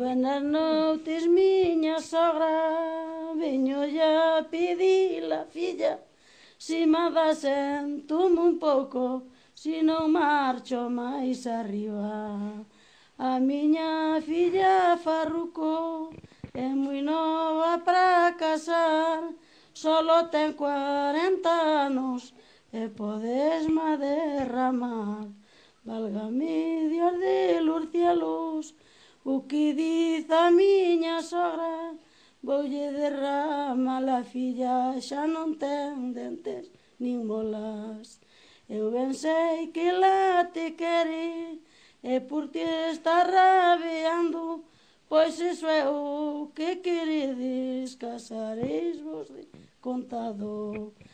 Buenas noches, miña sogra, veño ya pedir la filla, si me asentume un pouco, si non marcho máis arriba. A miña filla Farruco é moi nova para casar, solo ten 40 anos e podesma derramar. Válgame Dios de los cielos, o que diz a miña sogra, voulle derramar a filla, xa non ten dentes nin molas. Eu ben sei que la te quere e por ti está rabeando, pois iso é o que queredes, casareis vos de contado.